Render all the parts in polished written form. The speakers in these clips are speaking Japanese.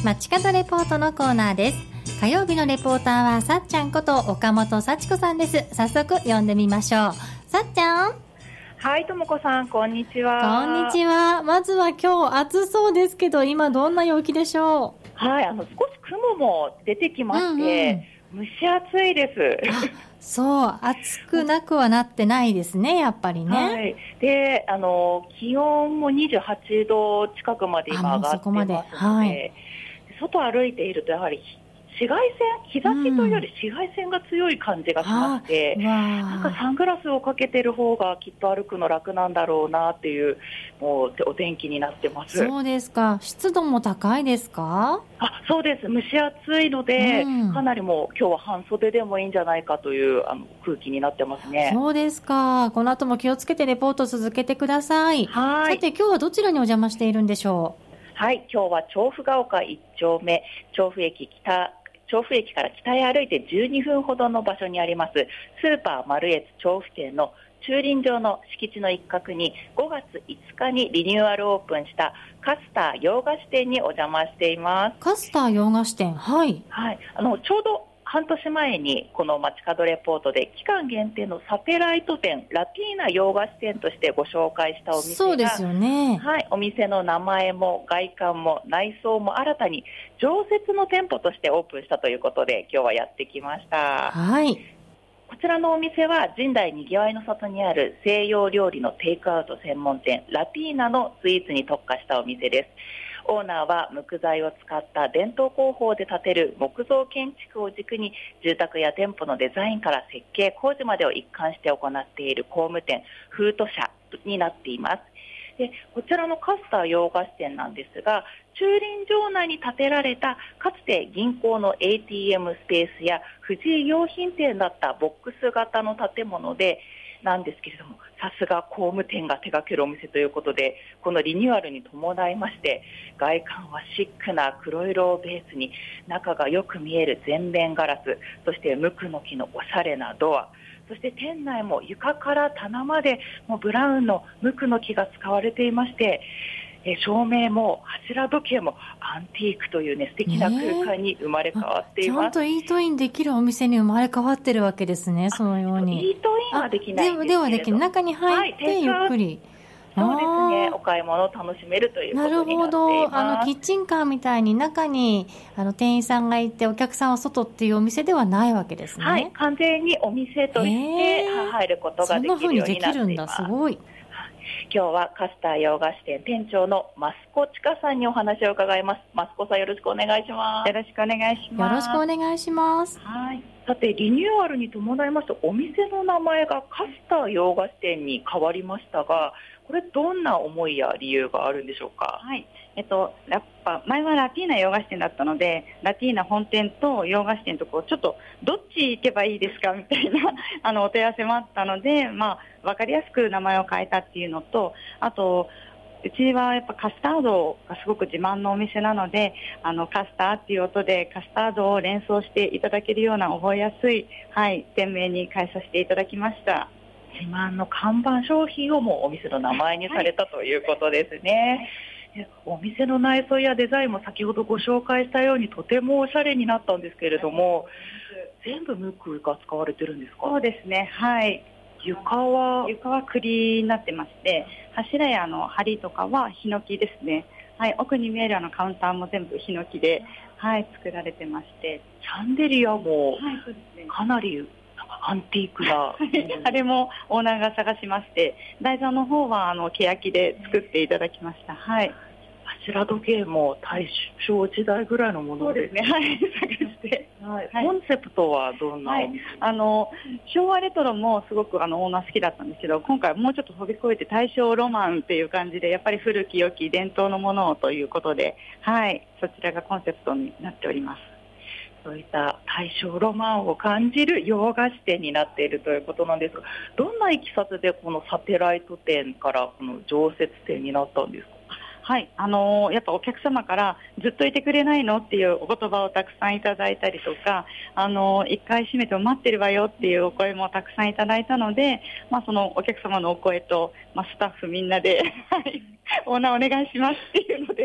街角レポートのコーナーです。火曜日のレポーターはさっちゃんこと岡本幸子さんです。早速呼んでみましょう。さっちゃん。 はい、ともこさん、こんにちは。 こんにちは。まずは今日暑そうですけど、今どんな陽気でしょう？ はい、少し雲も出てきまして、蒸し暑いです。 そう、暑くなくはなってないですね、やっぱりね。 はい。で、気温も28度近くまで今上がってますので、はい、外歩いているとやはり紫外線、日差しというより紫外線が強い感じがしまして、なんかサングラスをかけてる方がきっと歩くの楽なんだろうなっていう、もうお天気になってます。 そうですか。湿度も高いですか？ そうです。蒸し暑いので、かなりもう今日は半袖でもいいんじゃないかという空気になってますね。 そうですか。この後も気をつけてレポート続けてください。 はい。 さて今日はどちらにお邪魔しているんでしょう？ はい、今日は調布が丘1丁目、調布駅から北へ歩いて12分ほどの場所にありますスーパーマルエツ調布店の駐輪場の敷地の一角に5月5日にリニューアルオープンしたカスター洋菓子店にお邪魔しています。 カスター洋菓子店、はい、 はい、ちょうど半年前にこの街角レポートで期間限定のサテライト店ラティーナ洋菓子店としてご紹介したお店が、 そうですよね。 はい、お店の名前も外観も内装も新たに常設の店舗としてオープンしたということで今日はやってきました。 はい。 こちらのお店は神代にぎわいの里にある西洋料理のテイクアウト専門店ラティーナのスイーツに特化したお店です。オーナーは木材を使った伝統工法で建てる木造建築を軸に住宅や店舗のデザインから設計工事までを一貫して行っている工務店フート社になっています。でこちらのカスター洋菓子店なんですが、駐輪場内に建てられたかつて銀行の ATM スペースや藤井洋品店だったボックス型の建物でなんですけれども、さすが工務店が手掛けるお店ということで、このリニューアルに伴いまして外観はシックな黒色をベースに中がよく見える全面ガラス、そして無垢の木のおしゃれなドア、そして店内も床から棚までもうブラウンの無垢の木が使われていまして、照明も柱時計もアンティークというね素敵な空間に生まれ変わっています。 ちゃんとイートインできるお店に生まれ変わってるわけですね。そのようにイートインはできないんですけれど、 ではできる、中に入ってゆっくり、 そうですね、お買い物を楽しめるということになっています。 なるほど。キッチンカーみたいに中に店員さんがいてお客さんは外っていうお店ではないわけですね。 はい、完全にお店として入ることができるようになっています。そんな風にできるんだ、 すごい。 今日はカスター洋菓子店店長の増子千佳さんにお話を伺います。増子さん、よろしくお願いします。 よろしくお願いします。 よろしくお願いします。 はい。さて、リニューアルに伴いましてお店の名前がカスター洋菓子店に変わりましたが、これどんな思いや理由があるんでしょうか？ はい、やっぱ前はラティーナ洋菓子店だったので、ラティーナ本店と洋菓子店とちょっとどっち行けばいいですかみたいなお問い合わせもあったので、分かりやすく名前を変えたっていうのと、あとうちはやっぱカスタードがすごく自慢のお店なので、カスターっていう音でカスタードを連想していただけるような覚えやすい、店名に変えさせていただきました。 自慢の看板商品をもうお店の名前にされたということですね。お店の内装やデザインも先ほどご紹介したようにとてもおしゃれになったんですけれども、全部無垢が使われてるんですか？ そうですね、はい。床は栗になってまして、柱や梁とかはヒノキですね。はい、奥に見えるカウンターも全部ヒノキで、作られてまして、 シャンデリアもかなりアンティークなあれもオーナーが探しまして、台座の方は欅で作っていただきました。はい。 柱時計も大正時代ぐらいのものですね。 そうですね、探して、 コンセプトはどんなお店？ 昭和レトロもすごくオーナー好きだったんですけど、今回もうちょっと飛び越えて大正ロマンっていう感じで、やっぱり古き良き伝統のものをということで、そちらがコンセプトになっております。 そういった大正ロマンを感じる洋菓子店になっているということなんですが、どんないきさつでこのサテライト店からこの常設店になったんですか？ はい、やっぱお客様からずっといてくれないのっていうお言葉をたくさんいただいたりとか、一回閉めても待ってるわよっていうお声もたくさんいただいたので、そのお客様のお声と、スタッフみんなでオーナーお願いしますっていうので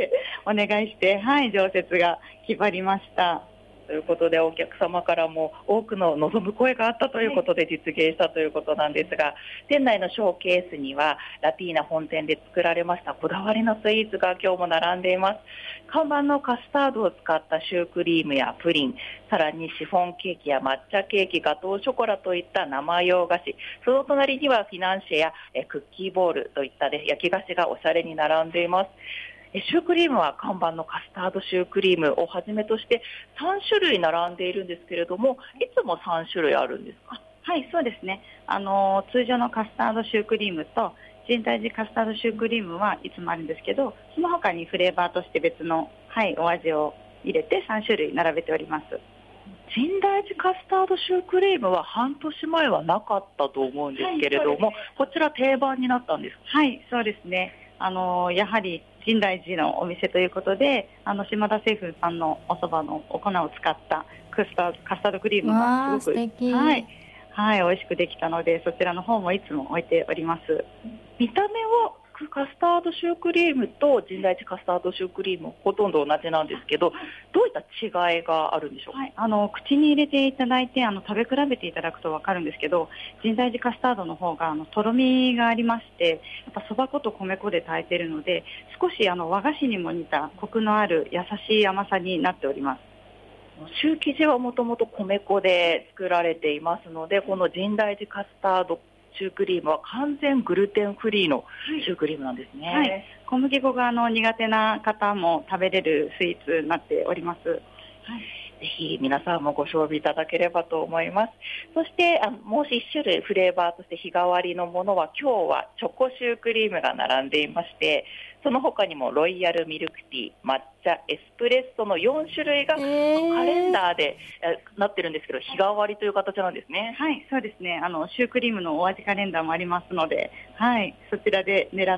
お願いして、はい、常設が決まりました。 ということで、お客様からも多くの望む声があったということで実現したということなんですが、店内のショーケースにはラティーナ本店で作られましたこだわりのスイーツが今日も並んでいます。看板のカスタードを使ったシュークリームやプリン、さらにシフォンケーキや抹茶ケーキ、ガトーショコラといった生洋菓子、その隣にはフィナンシェやクッキーボールといった焼き菓子がおしゃれに並んでいます。シュークリームは看板のカスタードシュークリームをはじめとして3種類並んでいるんですけれども、いつも3種類あるんですか？ はい、そうですね。通常のカスタードシュークリームと深大寺カスタードシュークリームはいつもあるんですけど、その他にフレーバーとして別の、はい、お味を入れて3種類並べております。 深大寺カスタードシュークリームは半年前はなかったと思うんですけれども、はい、こちら定番になったんですか？ はい、そうですね。やはり深大寺のお店ということで、島田製粉さんのお蕎麦のお粉を使ったカスタードクリームがすごく、はい、はい、美味しくできたので、そちらの方もいつも置いております。 見た目はカスタードシュークリームと深大寺カスタードシュークリームほとんど同じなんですけど、どういった違いがあるんでしょうか？ はい、口に入れていただいて食べ比べていただくと分かるんですけど、深大寺カスタードの方がとろみがありまして、やっぱそば粉と米粉で炊いているので、少し和菓子にも似たコクのある優しい甘さになっております。 シュー生地はもともと米粉で作られていますので、この深大寺カスタードシュークリームは完全グルテンフリーのシュークリームなんですね。 はい、小麦粉が苦手な方も食べれるスイーツになっております。はい、 ぜひ皆さんもご賞味いただければと思います。そしてもう1種類フレーバーとして日替わりのものは、今日はチョコシュークリームが並んでいまして、その他にもロイヤルミルクティー、抹茶、エスプレッソの4種類がカレンダーでなってるんですけど、日替わりという形なんですね。 はい、そうですね。シュークリームのお味カレンダーもありますので、はい、そちらで狙って、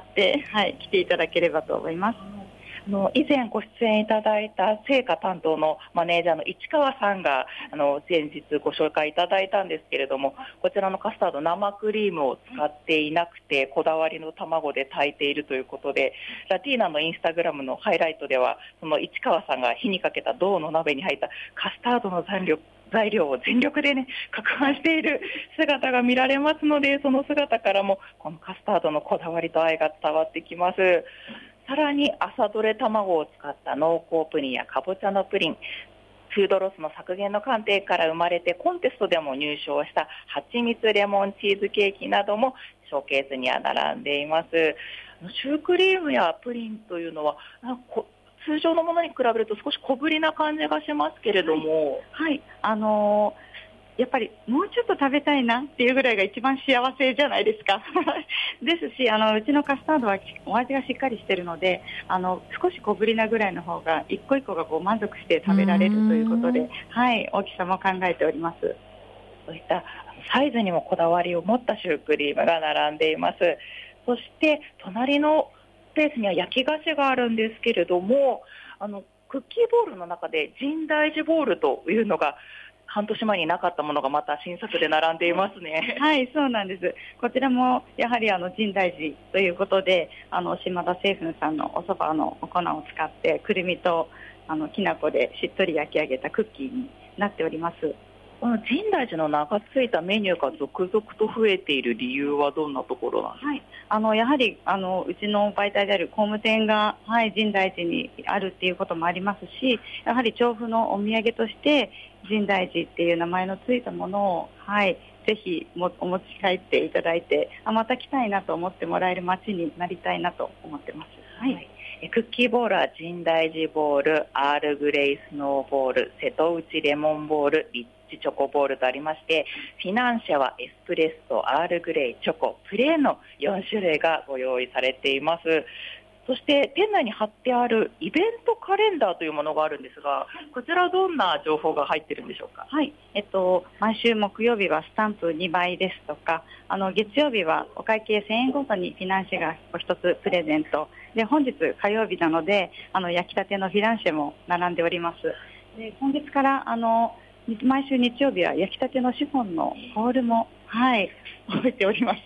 はい、来ていただければと思います。 以前ご出演いただいた製菓担当のマネージャーの市川さんが前日ご紹介いただいたんですけれども、こちらのカスタード生クリームを使っていなくて、こだわりの卵で炊いているということで、ラティーナのインスタグラムのハイライトでは、その市川さんが火にかけた銅の鍋に入ったカスタードの材料を全力で攪拌している姿が見られますので、その姿からもこのカスタードのこだわりと愛が伝わってきます。さらに朝どれ卵を使った濃厚プリンやかぼちゃのプリン、フードロスの削減の観点から生まれてコンテストでも入賞した蜂蜜レモンチーズケーキなどもショーケースには並んでいます。シュークリームやプリンというのは通常のものに比べると少し小ぶりな感じがしますけれども、 はい、やっぱりもうちょっと食べたいなっていうぐらいが一番幸せじゃないですかですし、うちのカスタードはお味がしっかりしているので、少し小ぶりなぐらいの方が一個一個が満足して食べられるということで、はい、大きさも考えております。 そういったサイズにもこだわりを持ったシュークリームが並んでいます。そして隣のスペースには焼き菓子があるんですけれども、クッキーボールの中で深大寺ボールというのが半年前になかったものがまた新作で並んでいますね。 はい、そうなんです。こちらもやはり深大寺ということで、島田製粉さんのお蕎麦のお粉を使ってくるみときな粉でしっとり焼き上げたクッキーになっております。 この深大寺の名がついたメニューが続々と増えている理由はどんなところなんですか？ はい、やはりうちの媒体である工務店が、はい、深大寺にあるっていうこともありますし、やはり調布のお土産として深大寺っていう名前のついたものを、はい、ぜひお持ち帰っていただいて、また来たいなと思ってもらえる街になりたいなと思ってます。はい、 クッキーボールは深大寺ボール、アールグレイスノーボール、瀬戸内レモンボール、リッチチョコボールとありまして、フィナンシャはエスプレッソ、アールグレイ、チョコ、プレーンの4種類がご用意されています。そして店内に貼ってあるイベントカレンダーというものがあるんですが、こちらはどんな情報が入っているんでしょうか？ はい、毎週木曜日はスタンプ2倍ですとか、月曜日はお会計1000円ごとにフィナンシェが1つプレゼントで、本日火曜日なので焼きたてのフィナンシェも並んでおります。で、今月から毎週日曜日は焼きたてのシフォンのホールも、はい、置いております。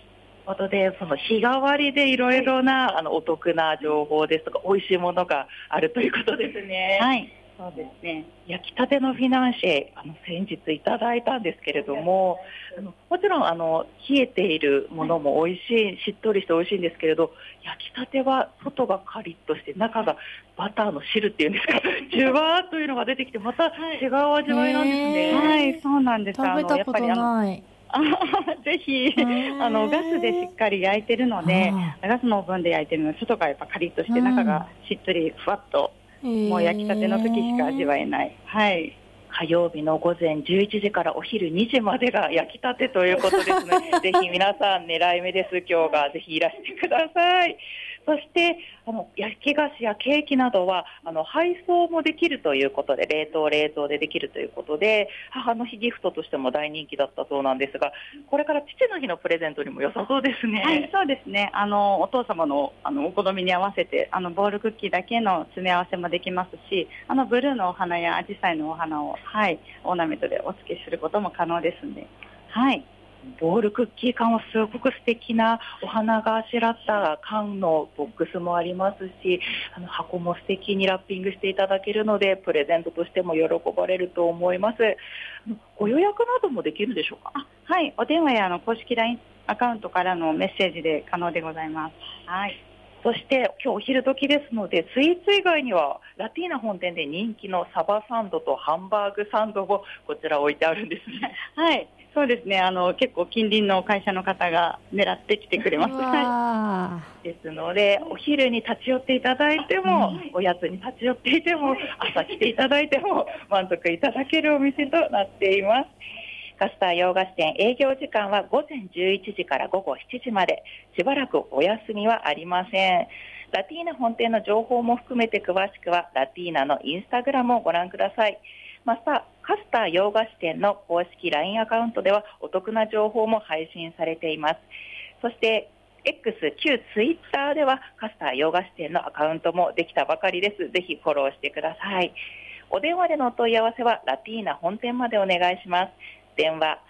ことで、その日替わりでいろいろな、お得な情報ですとか、美味しいものがあるということですね。 はい。そうですね。 焼きたてのフィナンシェ、先日いただいたんですけれども、もちろん冷えているものも美味しい、しっとりして美味しいんですけれど、焼きたては外がカリッとして中がバターの汁っていうんですか、ジュワーというのが出てきて、また違う味わいなんですね。 はい、そうなんです。 食べたことない。 ぜひガスでしっかり焼いてるので、ガスのオーブンで焼いてるので、外がやっぱカリッとして中がしっとりふわっと、もう焼きたての時しか味わえない。はい。 火曜日の午前11時からお昼2時までが焼きたてということですね。ぜひ皆さん狙い目です。今日がぜひいらしてください。そして焼き菓子やケーキなどは配送もできるということで、冷凍冷凍でできるということで、母の日ギフトとしても大人気だったそうなんですが、これから父の日のプレゼントにも良さそうですね。 はい、そうですね。お父様のお好みに合わせてボールクッキーだけの詰め合わせもできますし、ブルーのお花やアジサイのお花を、はい、オーナメントでお付けすることも可能ですので、はい。 ボールクッキー缶はすごく素敵なお花があしらった缶のボックスもありますし、箱も素敵にラッピングしていただけるので、プレゼントとしても喜ばれると思います。ご予約などもできるでしょうか？ はい、お電話や公式 LINE アカウントからのメッセージで可能でございます。はい。 そして今日お昼時ですので、スイーツ以外にはラティーナ本店で人気のサバサンドとハンバーグサンドもこちら置いてあるんですね。 はい、そうですね。結構近隣の会社の方が狙ってきてくれます。 はい。ですので、お昼に立ち寄っていただいても、おやつに立ち寄っていても、朝来ていただいても満足いただけるお店となっています。カスター洋菓子店、営業時間は午前11時から午後7時まで、しばらくお休みはありません。ラティーナ本店の情報も含めて詳しくはラティーナのインスタグラムをご覧ください。またカスター洋菓子店の公式 LINE アカウントではお得な情報も配信されています。そしてX 旧ツイッターではカスター洋菓子店のアカウントもできたばかりです。ぜひフォローしてください。お電話でのお問い合わせはラティーナ本店までお願いします。電話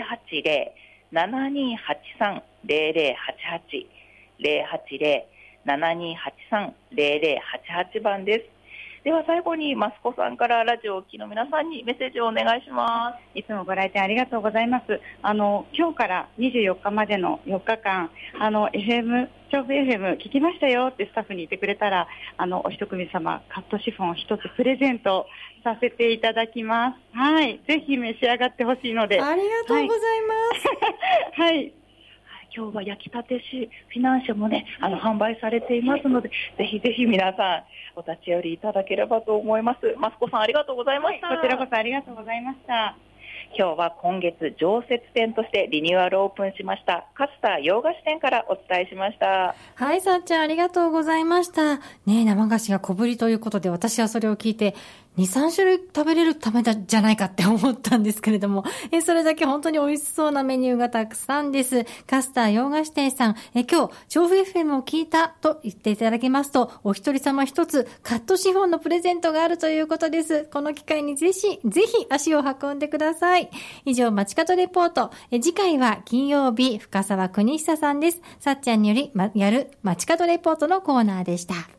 080-7283-0088 080-7283-0088 番です。では最後にマスコさんからラジオをお聞きの皆さんにメッセージをお願いします。 いつもご来店ありがとうございます。今日から24日までの4日間調布 FM 聞きましたよってスタッフに言ってくれたら、お一組様カットシフォンを一つプレゼントさせていただきます。はい、ぜひ召し上がってほしいので。 ありがとうございます。 はい。 今日は焼きたてフィナンシェもね、販売されていますので、ぜひぜひ皆さんお立ち寄りいただければと思います。マスコさんありがとうございました。 こちらこそありがとうございました。 今日は今月常設店としてリニューアルオープンしましたカスター洋菓子店からお伝えしました。 はい、さっちゃんありがとうございました。ね、生菓子が小ぶりということで、私はそれを聞いて2、3種類食べれるためじゃないかって思ったんですけれども、それだけ本当に美味しそうなメニューがたくさんです。カスター洋菓子店さん、今日調布 FM を聞いたと言っていただけますと、お一人様一つカットシフォンのプレゼントがあるということです。この機会にぜひ足を運んでください。以上、街角レポート。次回は金曜日、深澤邦久さんです。さっちゃんによりやる街角レポートのコーナーでした。